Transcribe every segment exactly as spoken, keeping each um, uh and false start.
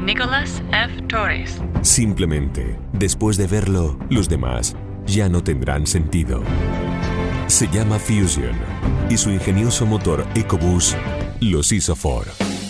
Nicholas F. Torres. Simplemente, después de verlo, los demás ya no tendrán sentido. Se llama Fusion y su ingenioso motor EcoBoost los hizo Ford.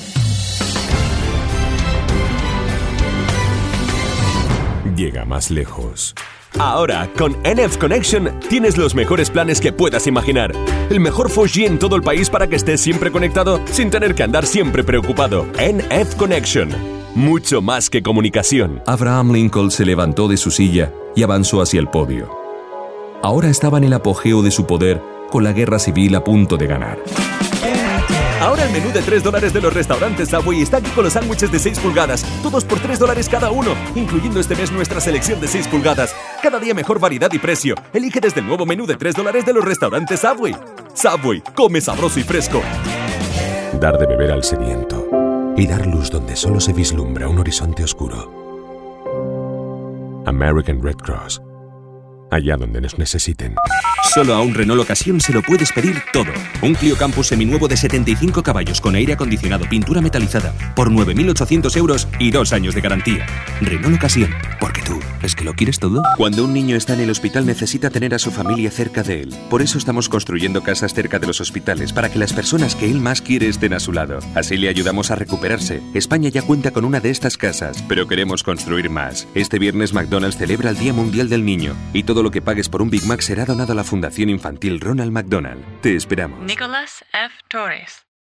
Llega más lejos. Ahora, con N F Connection, tienes los mejores planes que puedas imaginar. El mejor cuatro G en todo el país para que estés siempre conectado sin tener que andar siempre preocupado. N F Connection. Mucho más que comunicación. Abraham Lincoln se levantó de su silla y avanzó hacia el podio. Ahora estaba en el apogeo de su poder, con la guerra civil a punto de ganar. Ahora el menú de tres dólares de los restaurantes Subway está aquí con los sándwiches de seis pulgadas, todos por tres dólares cada uno, incluyendo este mes nuestra selección de seis pulgadas. Cada día mejor variedad y precio. Elige desde el nuevo menú de tres dólares de los restaurantes Subway. Subway, come sabroso y fresco. Dar de beber al sediento y dar luz donde solo se vislumbra un horizonte oscuro. American Red Cross. Allá donde nos necesiten. Solo a un Renault Occasion se lo puedes pedir todo. Un Clio Campus seminuevo de setenta y cinco caballos con aire acondicionado, pintura metalizada, por nueve mil ochocientos euros y dos años de garantía. Renault Occasion, porque tú, ¿es que lo quieres todo? Cuando un niño está en el hospital necesita tener a su familia cerca de él. Por eso estamos construyendo casas cerca de los hospitales, para que las personas que él más quiere estén a su lado. Así le ayudamos a recuperarse. España ya cuenta con una de estas casas, pero queremos construir más. Este viernes McDonald's celebra el Día Mundial del Niño y todo lo que pagues por un Big Mac será donado a la Fundación Infantil Ronald McDonald. Te esperamos. Nicholas F. Torres.